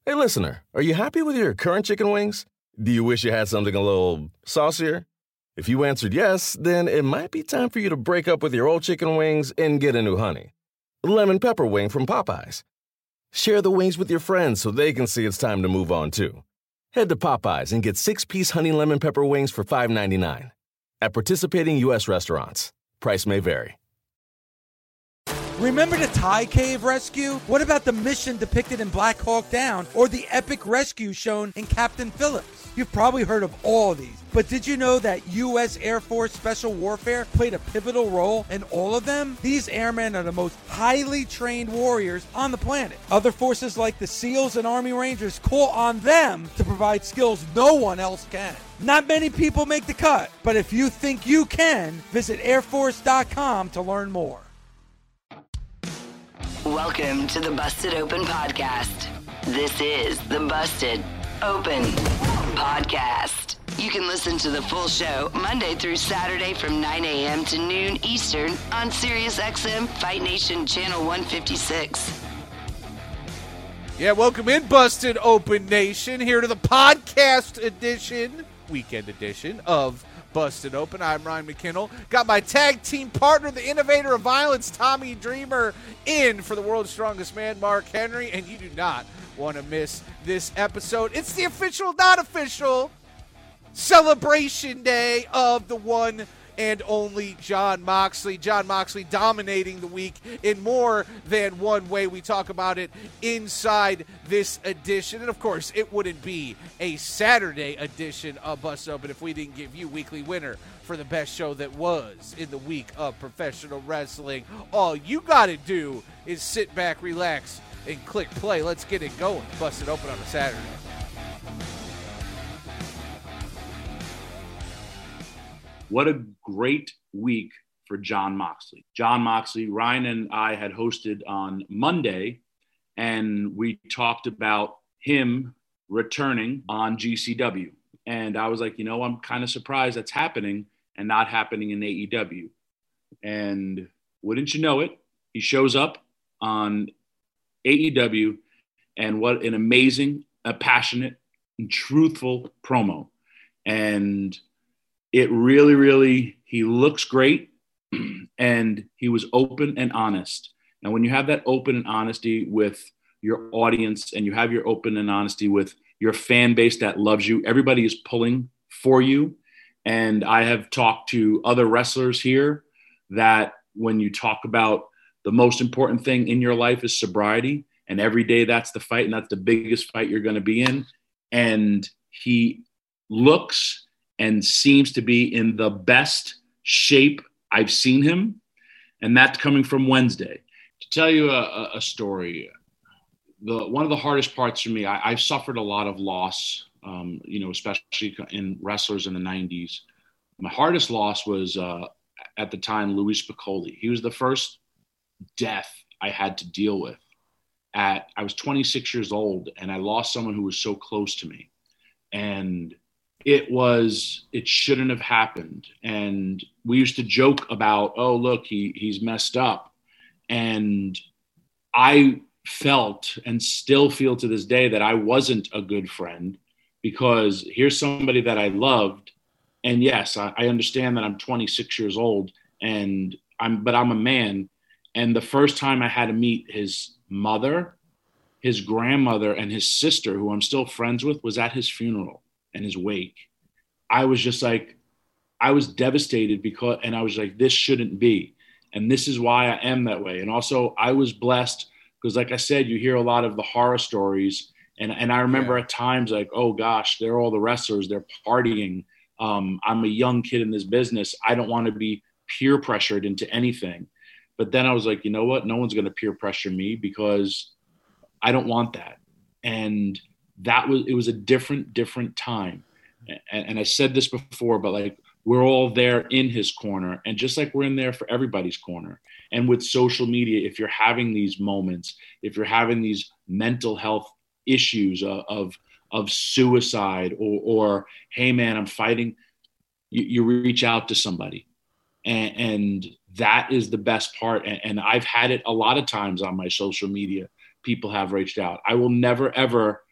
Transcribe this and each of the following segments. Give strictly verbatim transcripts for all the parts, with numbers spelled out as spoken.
Hey, listener, are you happy with your current chicken wings? Do you wish you had something a little saucier? If you answered yes, then it might be time for you to break up with your old chicken wings and get a new honey. Lemon pepper wing from Popeyes. Share the wings with your friends so they can see it's time to move on, too. Head to Popeyes and get six-piece honey lemon pepper wings for five ninety-nine. At participating U S restaurants. Price may vary. Remember the Thai cave rescue? What about the mission depicted in Black Hawk Down or the epic rescue shown in Captain Phillips? You've probably heard of all these, but did you know that U S Air Force Special Warfare played a pivotal role in all of them? These airmen are the most highly trained warriors on the planet. Other forces like the SEALs and Army Rangers call on them to provide skills no one else can. Not many people make the cut, but if you think you can, visit air force dot com to learn more. Welcome to the Busted Open Podcast. This is the Busted Open Podcast. You can listen to the full show Monday through Saturday from nine a.m. to noon Eastern on SiriusXM Fight Nation Channel one fifty-six. Yeah, welcome in, Busted Open Nation, here to the podcast edition, weekend edition of Busted Open. I'm Ryan McKinnell. Got my tag team partner, the innovator of violence, Tommy Dreamer, in for the world's strongest man, Mark Henry, and you do not want to miss this episode. It's the official, not official celebration day of the one and only Jon Moxley. Jon Moxley dominating the week in more than one way. We talk about it inside this edition. And, of course, it wouldn't be a Saturday edition of Bust Open if we didn't give you weekly winner for the best show that was in the week of professional wrestling. All you got to do is sit back, relax, and click play. Let's get it going. Bust It Open on a Saturday. What a great week for Jon Moxley. Jon Moxley, Ryan and I had hosted on Monday, and we talked about him returning on G C W. And I was like, you know, I'm kind of surprised that's happening and not happening in A E W. And wouldn't you know it, he shows up on A E W, and what an amazing, a passionate, and truthful promo. And it really, really, he looks great, and he was open and honest. And when you have that open and honesty with your audience, and you have your open and honesty with your fan base that loves you, everybody is pulling for you. And I have talked to other wrestlers here that when you talk about the most important thing in your life is sobriety, and every day that's the fight, and that's the biggest fight you're going to be in. And he looks and seems to be in the best shape I've seen him. And that's coming from Wednesday. To tell you a, a story, the one of the hardest parts for me, I, I've suffered a lot of loss, um, you know, especially in wrestlers in the nineties. My hardest loss was uh, at the time, Louis Spicolli. He was the first death I had to deal with. At I was twenty-six years old, and I lost someone who was so close to me. And It was, it shouldn't have happened. And we used to joke about, oh, look, he he's messed up. And I felt and still feel to this day that I wasn't a good friend, because here's somebody that I loved. And yes, I, I understand that I'm twenty-six years old, and I'm, but I'm a man. And the first time I had to meet his mother, his grandmother, and his sister, who I'm still friends with, was at his funeral and his wake. I was just like, I was devastated, because, and I was like, this shouldn't be. And this is why I am that way. And also I was blessed because, like I said, you hear a lot of the horror stories. And, and I remember yeah. at times like, oh gosh, they're all the wrestlers, they're partying. Um, I'm a young kid in this business. I don't want to be peer pressured into anything. But then I was like, you know what? No one's going to peer pressure me, because I don't want that. And that was, it was a different, different time. And, and I said this before, but like, we're all there in his corner. And just like we're in there for everybody's corner. And with social media, if you're having these moments, if you're having these mental health issues of, of, of suicide or, or, hey man, I'm fighting, you, you reach out to somebody. And, and that is the best part. And, and I've had it a lot of times on my social media. People have reached out. I will never, ever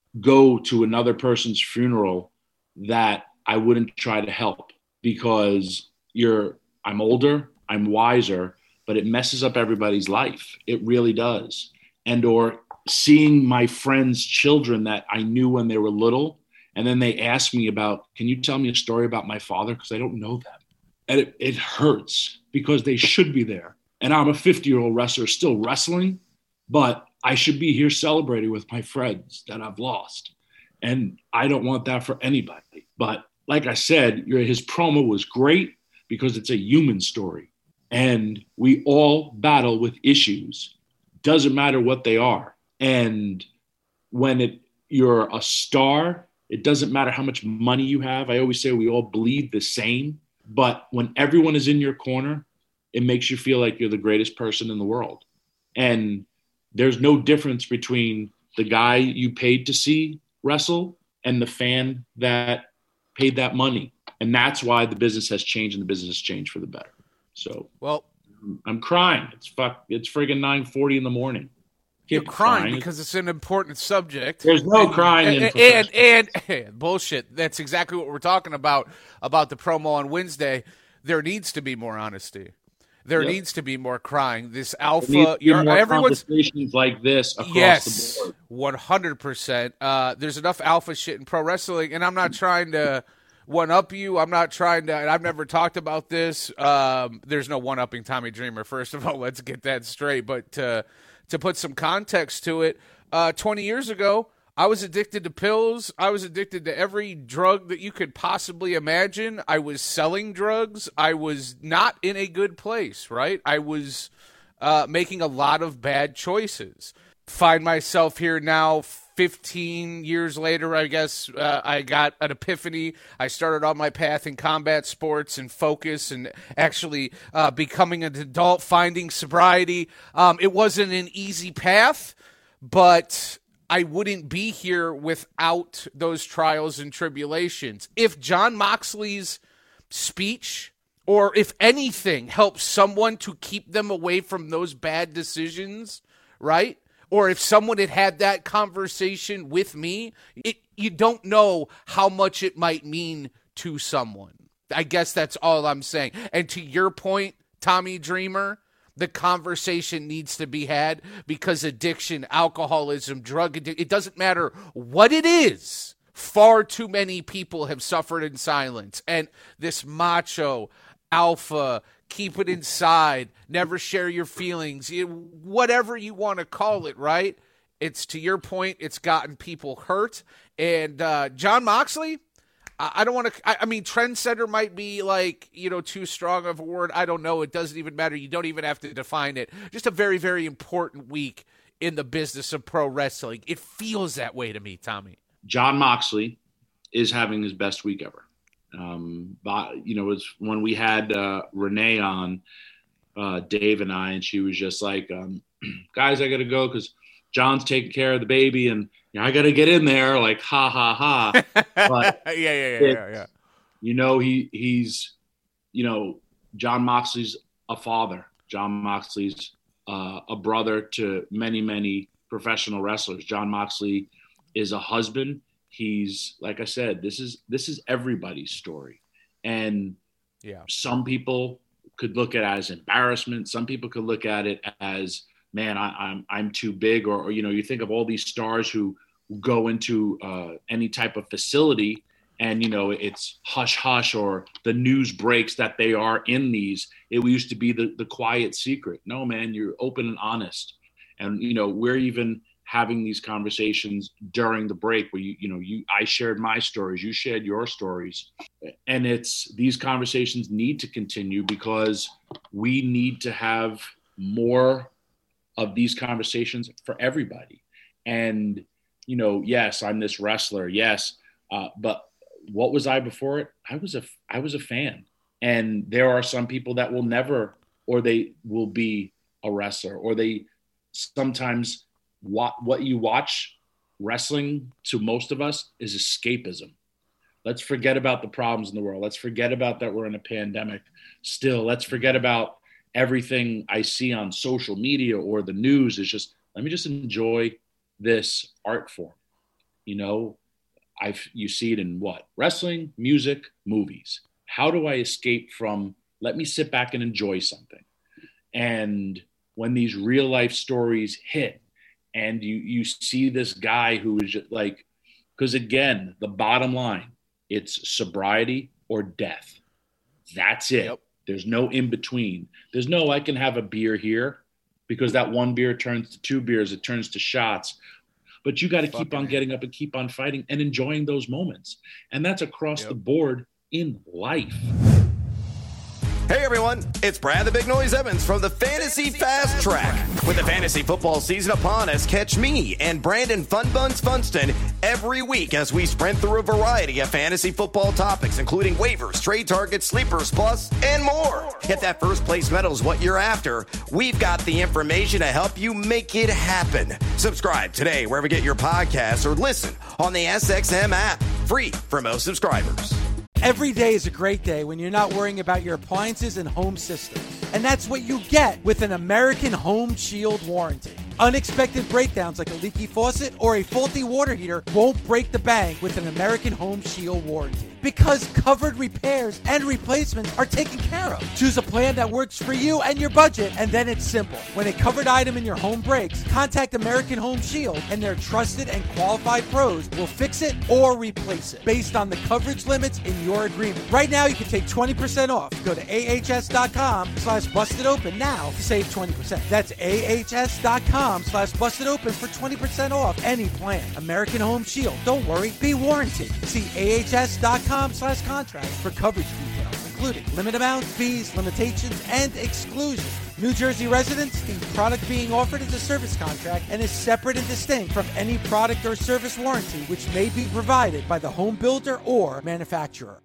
go to another person's funeral that I wouldn't try to help, because you're, I'm older, I'm wiser, but it messes up everybody's life. It really does. And or seeing my friends' children that I knew when they were little, and then they ask me about, can you tell me a story about my father? Because I don't know them. And it, it hurts, because they should be there. And I'm a fifty-year-old wrestler still wrestling, but I should be here celebrating with my friends that I've lost. And I don't want that for anybody. But like I said, his promo was great because it's a human story. And we all battle with issues. Doesn't matter what they are. And when it you're a star, it doesn't matter how much money you have. I always say we all bleed the same. But when everyone is in your corner, it makes you feel like you're the greatest person in the world. And there's no difference between the guy you paid to see wrestle and the fan that paid that money. And that's why the business has changed, and the business has changed for the better. So, well, I'm crying. It's fuck. It's friggin' nine forty in the morning. You're crying, crying because it's an important subject. There's no and, crying and, in and, and, and bullshit. That's exactly what we're talking about, about the promo on Wednesday. There needs to be more honesty. There yep. needs to be more crying. This alpha, you're, more everyone's conversations like this across yes, the board. one hundred percent. Uh, there's enough alpha shit in pro wrestling, and I'm not trying to one-up you. I'm not trying to, and I've never talked about this. Um, there's no one-upping Tommy Dreamer, first of all. Let's get that straight. But to, to put some context to it, uh, twenty years ago, I was addicted to pills. I was addicted to every drug that you could possibly imagine. I was selling drugs. I was not in a good place, right? I was uh, making a lot of bad choices. Find myself here now fifteen years later, I guess. uh, I got an epiphany. I started on my path in combat sports and focus and actually uh, becoming an adult, finding sobriety. Um, it wasn't an easy path, but I wouldn't be here without those trials and tribulations. If Jon Moxley's speech, or if anything, helps someone to keep them away from those bad decisions, right? Or if someone had had that conversation with me, it, you don't know how much it might mean to someone. I guess that's all I'm saying. And to your point, Tommy Dreamer, the conversation needs to be had, because addiction, alcoholism, drug addiction, it doesn't matter what it is. Far too many people have suffered in silence. And this macho, alpha, keep it inside, never share your feelings, whatever you want to call it, right? It's, to your point, it's gotten people hurt. And uh, Jon Moxley, I don't want to, I mean, trendsetter might be like, you know, too strong of a word. I don't know. It doesn't even matter. You don't even have to define it. Just a very, very important week in the business of pro wrestling. It feels that way to me, Tommy. Jon Moxley is having his best week ever. Um, but, you know, it's when we had uh, Renee on, uh, Dave and I, and she was just like, um, guys, I got to go because John's taking care of the baby, and you know, I got to get in there, like, ha, ha, ha. But yeah, yeah, yeah, yeah, yeah. You know, he he's, you know, Jon Moxley's a father. Jon Moxley's uh, a brother to many, many professional wrestlers. Jon Moxley is a husband. He's, like I said, this is this is everybody's story. And yeah, some people could look at it as embarrassment. Some people could look at it as, man, I, I'm I'm too big, or, or you know, you think of all these stars who go into uh, any type of facility, and you know, it's hush hush, or the news breaks that they are in these. It used to be the the quiet secret. No, man, you're open and honest, and you know, we're even having these conversations during the break where you you know you I shared my stories, you shared your stories, and it's these conversations need to continue because we need to have more of these conversations for everybody. And, you know, yes, I'm this wrestler. Yes. Uh, but what was I before it? I was a, I was a fan. And there are some people that will never, or they will be a wrestler, or they sometimes what, what you watch wrestling to most of us is escapism. Let's forget about the problems in the world. Let's forget about that we're in a pandemic still. Let's forget about everything I see on social media or the news. Is just, let me just enjoy this art form. You know, I've you see it in what? Wrestling, music, movies. How do I escape from, let me sit back and enjoy something? And when these real life stories hit and you you see this guy who is just like, because again, the bottom line, it's sobriety or death. That's it. Yep. There's no in between. There's no, I can have a beer here because that one beer turns to two beers, it turns to shots. But you got to keep on getting up and keep on fighting and enjoying those moments. And that's across yep. the board in life. Hey everyone, it's Brad the Big Noise Evans from the Fantasy Fast Track. With the fantasy football season upon us, catch me and Brandon Fun Buns Funston every week as we sprint through a variety of fantasy football topics, including waivers, trade targets, sleepers, plus, and more. If that first place medal is what you're after, we've got the information to help you make it happen. Subscribe today wherever you get your podcasts or listen on the S X M app, free for most subscribers. Every day is a great day when you're not worrying about your appliances and home systems. And that's what you get with an American Home Shield warranty. Unexpected breakdowns like a leaky faucet or a faulty water heater won't break the bank with an American Home Shield warranty. Because covered repairs and replacements are taken care of. Choose a plan that works for you and your budget, and then it's simple. When a covered item in your home breaks, contact American Home Shield, and their trusted and qualified pros will fix it or replace it based on the coverage limits in your agreement. Right now, you can take twenty percent off. Go to ahs.com slash busted open now to save twenty percent. That's ahs.com slash busted open for twenty percent off any plan. American Home Shield. Don't worry, be warranted. See ahs.com slash contract for coverage details, including limit amount, fees, limitations, and exclusions. New Jersey residents, the product being offered is a service contract and is separate and distinct from any product or service warranty which may be provided by the home builder or manufacturer.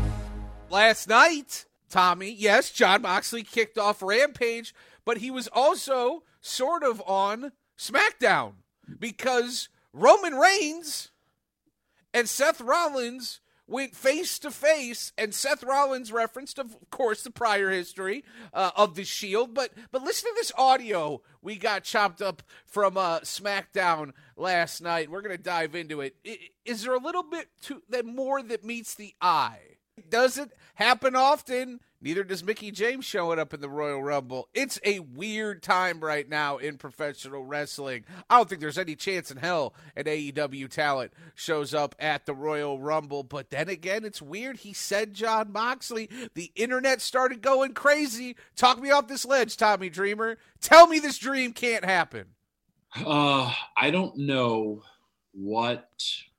Last night, Tommy, yes, Jon Moxley kicked off Rampage, but he was also sort of on SmackDown because Roman Reigns and Seth Rollins went face to face, and Seth Rollins referenced, of course, the prior history uh, of the Shield. But but listen to this audio we got chopped up from uh, SmackDown last night. We're gonna dive into it. Is there a little bit too, that more that meets the eye? Does it happen often? Neither does Mickie James showing up in the Royal Rumble. It's a weird time right now in professional wrestling. I don't think there's any chance in hell an A E W talent shows up at the Royal Rumble. But then again, it's weird. He said Jon Moxley. The internet started going crazy. Talk me off this ledge, Tommy Dreamer. Tell me this dream can't happen. Uh, I don't know what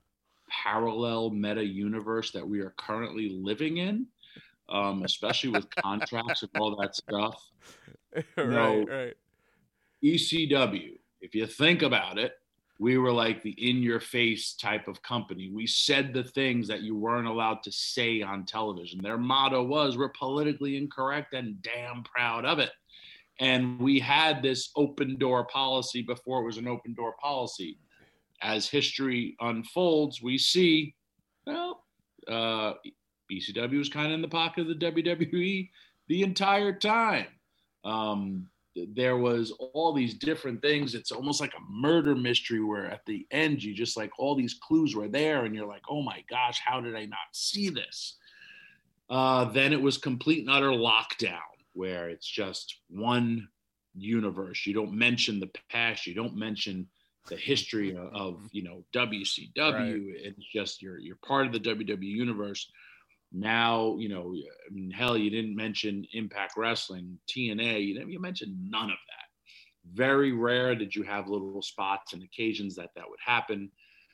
parallel meta universe that we are currently living in. Um, especially with contracts and all that stuff. You right, know, right. E C W, if you think about it, we were like the in-your-face type of company. We said the things that you weren't allowed to say on television. Their motto was, we're politically incorrect and damn proud of it. And we had this open door policy before it was an open door policy. As history unfolds, we see, well, uh, E C W was kind of in the pocket of the W W E the entire time. Um, there was all these different things. It's almost like a murder mystery where at the end, you just like all these clues were there and you're like, oh my gosh, how did I not see this? Uh, then it was complete and utter lockdown where it's just one universe. You don't mention the past. You don't mention the history of, of you know, W C W. Right. It's just you're, you're part of the W W E universe. Now, you know, I mean, hell, you didn't mention Impact Wrestling, T N A. You didn't, you mentioned none of that. Very rare did you have little spots and occasions that that would happen.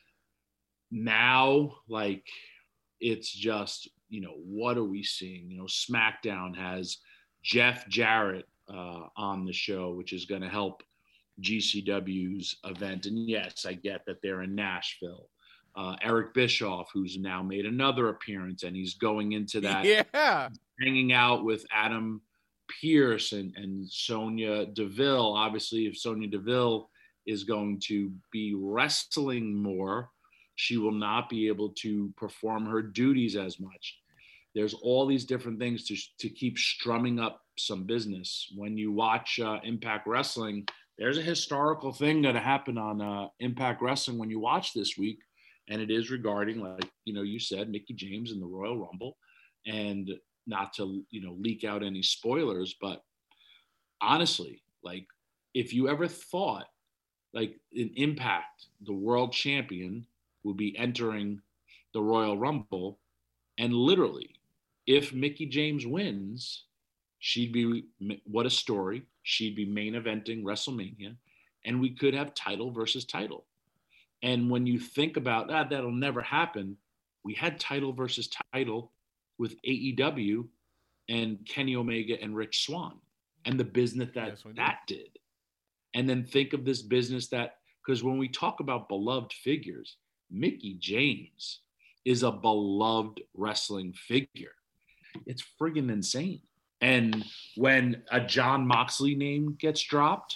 Now, like, it's just, you know, what are we seeing? You know, SmackDown has Jeff Jarrett uh, on the show, which is going to help G C W's event. And yes, I get that they're in Nashville. Uh, Eric Bischoff, who's now made another appearance, and he's going into that, yeah, hanging out with Adam Pearce and, and Sonya Deville. Obviously, if Sonya Deville is going to be wrestling more, she will not be able to perform her duties as much. There's all these different things to, to keep strumming up some business. When you watch uh, Impact Wrestling, there's a historical thing going to happen on uh, Impact Wrestling when you watch this week. and it is regarding, like, you know, you said, Mickie James in the Royal Rumble, and not to, you know, leak out any spoilers, but honestly, like, if you ever thought, like, in Impact, the world champion would be entering the Royal Rumble, and literally, if Mickie James wins, she'd be, what a story, she'd be main eventing WrestleMania, and we could have title versus title. And when you think about that, that'll never happen. We had title versus title with A E W and Kenny Omega and Rich Swann, and the business that yes, that did. And then think of this business that, because when we talk about beloved figures, Mickie James is a beloved wrestling figure. It's friggin' insane. And when a Jon Moxley name gets dropped,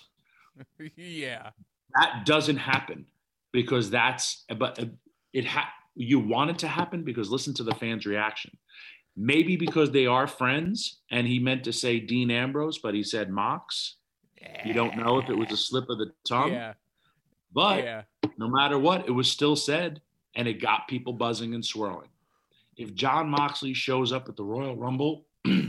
yeah, that doesn't happen. Because that's, but it ha- you want it to happen because listen to the fans' reaction. Maybe because they are friends, and he meant to say Dean Ambrose, but he said Mox. You don't know if it was a slip of the tongue. Yeah. But yeah. no matter what, it was still said, and it got people buzzing and swirling. If Jon Moxley shows up at the Royal Rumble,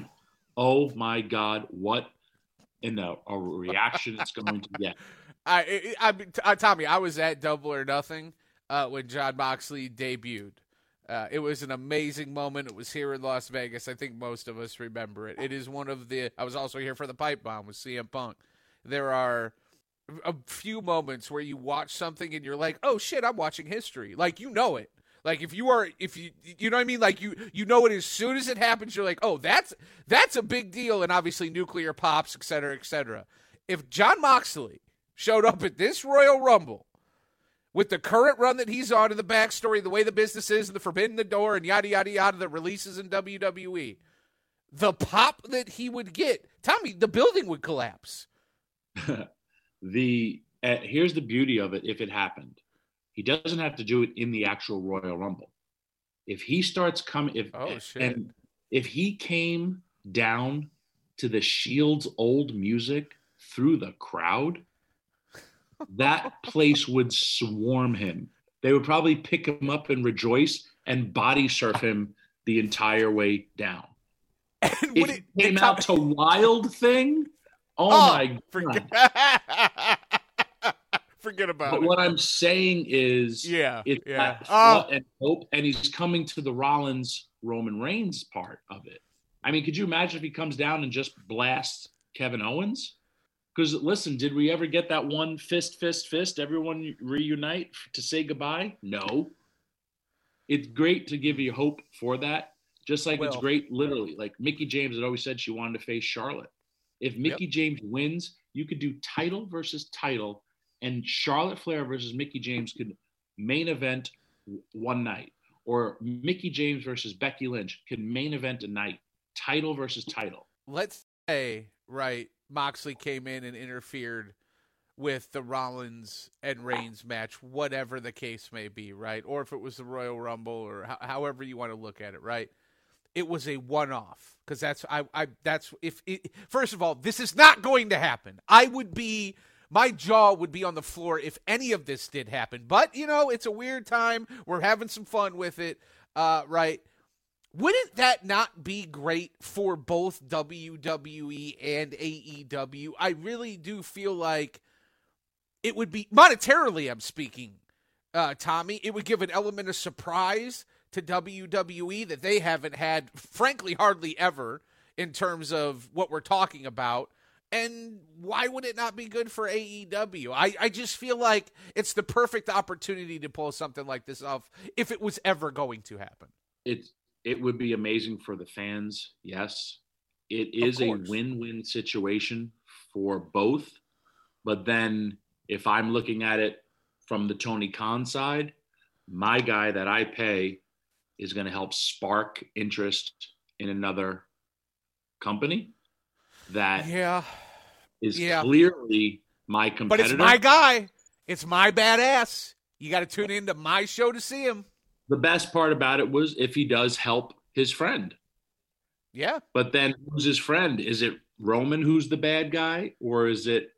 oh my God, what in the a reaction it's going to get. I, I, I, Tommy, I was at Double or Nothing uh, when Jon Moxley debuted. Uh, it was an amazing moment. It was here in Las Vegas. I think most of us remember it. It is one of the. I was also here for the Pipe Bomb with C M Punk. There are a few moments where you watch something and you're like, "Oh shit, I'm watching history." Like you know it. Like if you are, if you, you know what I mean. Like you, you know it as soon as it happens. You're like, "Oh, that's that's a big deal." And obviously, nuclear pops, et cetera, et cetera. If Jon Moxley showed up at this Royal Rumble with the current run that he's on, and the backstory, the way the business is, and the Forbidden the Door, and yada, yada, yada, the releases in W W E, the pop that he would get, Tommy, the building would collapse. the uh, Here's the beauty of it if it happened. He doesn't have to do it in the actual Royal Rumble. If he starts coming, if oh, shit. and if he came down to the Shield's old music through the crowd, that place would swarm him. They would probably pick him up and rejoice and body surf him the entire way down. And if it came it out to Wild Thing, oh, oh my God. Forget, forget about but it. But what I'm saying is, yeah, it's yeah. that thought and hope, and he's coming to the Rollins Roman Reigns part of it. I mean, could you imagine if he comes down and just blasts Kevin Owens? Because, listen, did we ever get that one fist, fist, fist, everyone reunite to say goodbye? No. It's great to give you hope for that, just like well, it's great, literally. Like Mickie James had always said she wanted to face Charlotte. If Mickie yep. James wins, you could do title versus title, and Charlotte Flair versus Mickie James could main event one night. Or Mickie James versus Becky Lynch could main event a night, title versus title. Let's say, right, Moxley came in and interfered with the Rollins and Reigns match, whatever the case may be, right? Or if it was the Royal Rumble, or ho- however you want to look at it, right? It was a one-off, because that's I I that's if it, first of all, this is not going to happen. I would be my jaw would be on the floor if any of this did happen. But you know, it's a weird time. We're having some fun with it, uh, right? Wouldn't that not be great for both W W E and A E W? I really do feel like it would be, monetarily I'm speaking, uh, Tommy, it would give an element of surprise to W W E that they haven't had, frankly, hardly ever in terms of what we're talking about. And why would it not be good for A E W? I, I just feel like it's the perfect opportunity to pull something like this off if it was ever going to happen. It's It would be amazing for the fans, yes. It is a win-win situation for both. But then if I'm looking at it from the Tony Khan side, my guy that I pay is going to help spark interest in another company that yeah. is yeah. clearly my competitor. But it's my guy. It's my badass. You got to tune into my show to see him. The best part about it was if he does help his friend. Yeah. But then who's his friend? Is it Roman who's the bad guy, or is it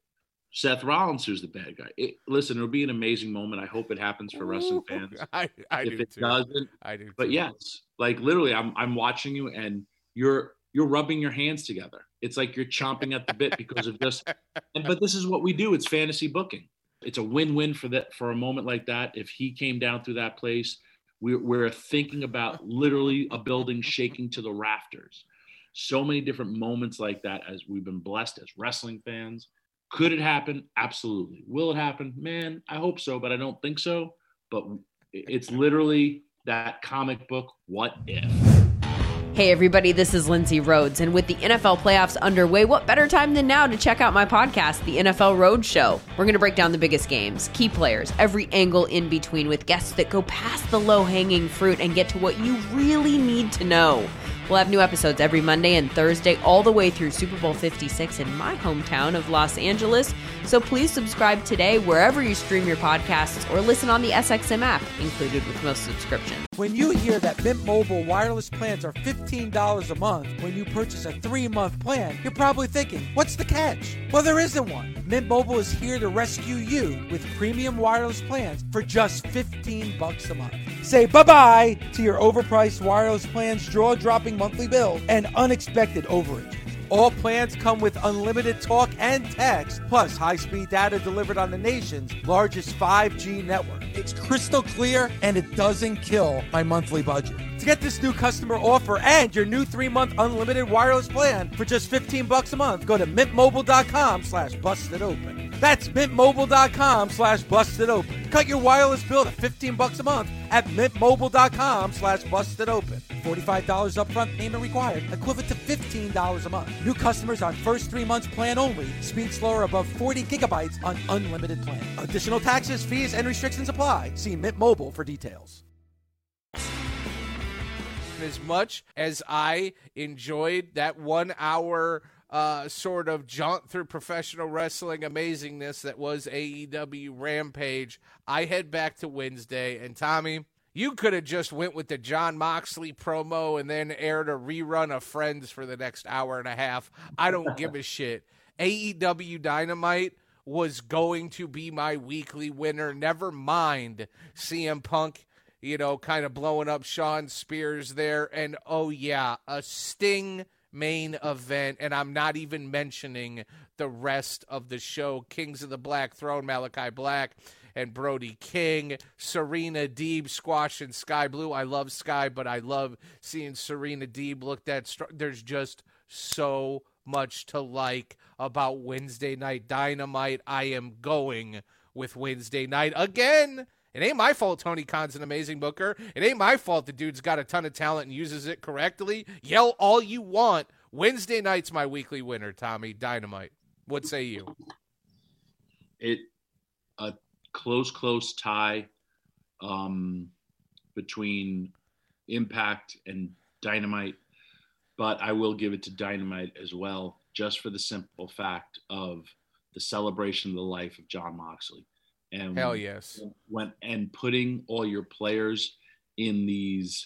Seth Rollins, who's the bad guy. It, listen, it'll be an amazing moment. I hope it happens for wrestling fans. I, I if do it too. doesn't, I do. but too. yes, like literally, I'm I'm watching you, and you're you're rubbing your hands together. It's like you're chomping at the bit because of this. And, but this is what we do. It's fantasy booking. It's a win-win for that for a moment like that. If he came down through that place, we're we're thinking about literally a building shaking to the rafters. So many different moments like that as we've been blessed as wrestling fans. Could it happen? Absolutely. Will it happen? Man, I hope so, but I don't think so. But it's literally that comic book, what if? Hey everybody, this is Lindsay Rhodes, and with the N F L playoffs underway, what better time than now to check out my podcast, The N F L Road Show. We're going to break down the biggest games, key players, every angle in between with guests that go past the low-hanging fruit and get to what you really need to know. We'll have new episodes every Monday and Thursday all the way through Super Bowl fifty-six in my hometown of Los Angeles. So please subscribe today wherever you stream your podcasts or listen on the S X M app, included with most subscriptions. When you hear that Mint Mobile wireless plans are fifteen dollars a month when you purchase a three-month plan, you're probably thinking, what's the catch? Well, there isn't one. Mint Mobile is here to rescue you with premium wireless plans for just fifteen bucks a month. Say bye-bye to your overpriced wireless plans, jaw-dropping monthly bill, and unexpected overages. All plans come with unlimited talk and text, plus high-speed data delivered on the nation's largest five G network. It's crystal clear, and it doesn't kill my monthly budget. To get this new customer offer and your new three-month unlimited wireless plan for just fifteen bucks a month, go to mintmobile.com slash busted open. That's mintmobile.com slash busted open. Cut your wireless bill to fifteen bucks a month at mintmobile.com slash busted open. forty-five dollars upfront payment required, equivalent to fifteen dollars a month. New customers on first three months plan only. Speed slower above forty gigabytes on unlimited plan. Additional taxes, fees, and restrictions apply. See Mint Mobile for details. As much as I enjoyed that one hour uh, sort of jaunt through professional wrestling amazingness that was A E W Rampage, I head back to Wednesday. And Tommy, you could have just went with the Jon Moxley promo and then aired a rerun of Friends for the next hour and a half. I don't give a shit. A E W Dynamite was going to be my weekly winner. Never mind C M Punk, you know, kind of blowing up Shawn Spears there. And, oh, yeah, a Sting main event. And I'm not even mentioning the rest of the show. Kings of the Black Throne, Malachi Black and Brody King, Serena Deeb squashing Sky Blue. I love Sky, but I love seeing Serena Deeb look that strong. There's just so much to like about Wednesday Night Dynamite. I am going with Wednesday night again. It ain't my fault Tony Khan's an amazing booker. It ain't my fault the dude's got a ton of talent and uses it correctly. Yell all you want. Wednesday night's my weekly winner, Tommy. Dynamite. What say you? It a close, close tie um, between Impact and Dynamite, but I will give it to Dynamite as well, just for the simple fact of the celebration of the life of Jon Moxley. And hell yes. When, and putting all your players in these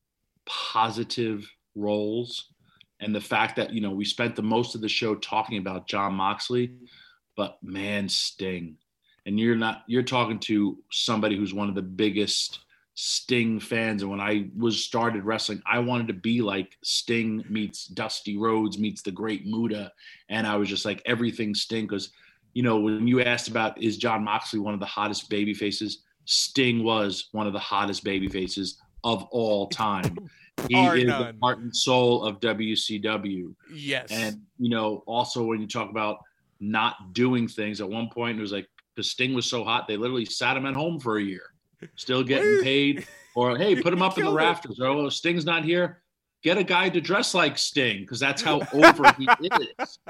positive roles, and the fact that, you know, we spent the most of the show talking about Jon Moxley, but man, Sting. And you're not, you're talking to somebody who's one of the biggest Sting fans. And when I was started wrestling, I wanted to be like Sting meets Dusty Rhodes meets the Great Muta. And I was just like everything Sting, because, you know, when you asked about, is Jon Moxley one of the hottest baby faces? Sting was one of the hottest baby faces of all time. He is none. The heart and soul of W C W. Yes. And, you know, also when you talk about not doing things, at one point it was like, because Sting was so hot, they literally sat him at home for a year, still getting paid. Or, hey, put him up in the rafters. Or, oh, Sting's not here. Get a guy to dress like Sting, because that's how over he is.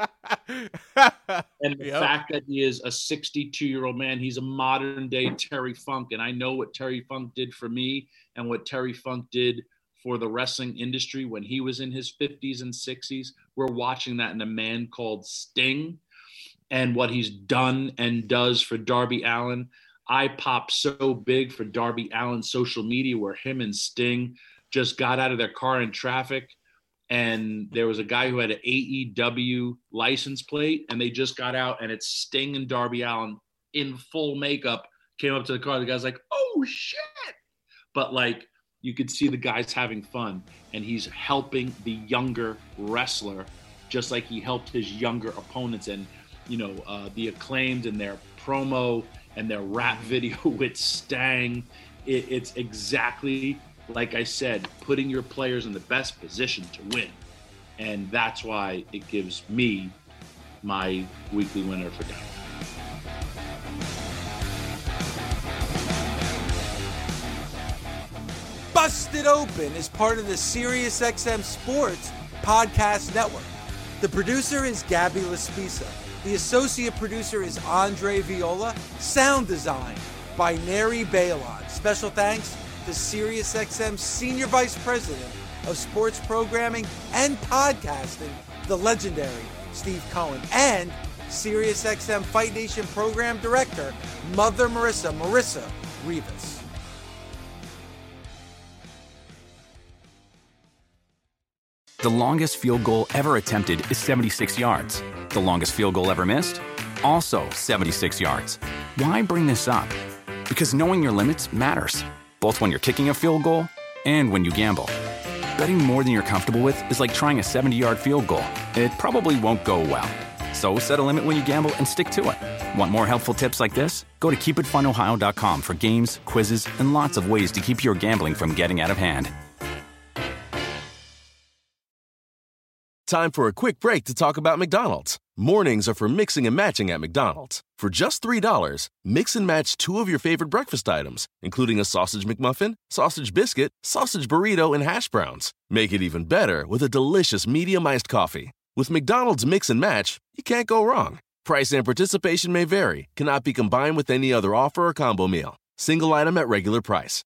And the yep. fact that he is a sixty-two-year-old man, he's a modern-day Terry Funk. And I know what Terry Funk did for me and what Terry Funk did for the wrestling industry when he was in his fifties and sixties. We're watching that in a man called Sting and what he's done and does for Darby Allin. I popped so big for Darby Allin's social media where him and Sting just got out of their car in traffic, and there was a guy who had an A E W license plate, and they just got out, and it's Sting and Darby Allin in full makeup came up to the car. The guy's like, oh, shit. But, like, you could see the guy's having fun, and he's helping the younger wrestler just like he helped his younger opponents. And, you know, uh, the Acclaimed and their promo and their rap video with Stang, it, it's exactly like I said, putting your players in the best position to win. And that's why it gives me my weekly winner for that. Busted Open is part of the SiriusXM Sports Podcast Network. The producer is Gabby Laspisa. The associate producer is Andre Viola. Sound design by Neri Balon. Special thanks to SiriusXM Senior Vice President of Sports Programming and Podcasting, the legendary Steve Cohen, and SiriusXM Fight Nation Program Director, Mother Marissa, Marissa Rivas. The longest field goal ever attempted is seventy-six yards. The longest field goal ever missed? Also seventy-six yards. Why bring this up? Because knowing your limits matters, both when you're kicking a field goal and when you gamble. Betting more than you're comfortable with is like trying a seventy-yard field goal. It probably won't go well. So set a limit when you gamble and stick to it. Want more helpful tips like this? Go to keep it fun ohio dot com for games, quizzes, and lots of ways to keep your gambling from getting out of hand. Time for a quick break to talk about McDonald's. Mornings are for mixing and matching at McDonald's. For just three dollars, mix and match two of your favorite breakfast items, including a sausage McMuffin, sausage biscuit, sausage burrito, and hash browns. Make it even better with a delicious medium iced coffee. With McDonald's Mix and Match, you can't go wrong. Price and participation may vary, cannot be combined with any other offer or combo meal. Single item at regular price.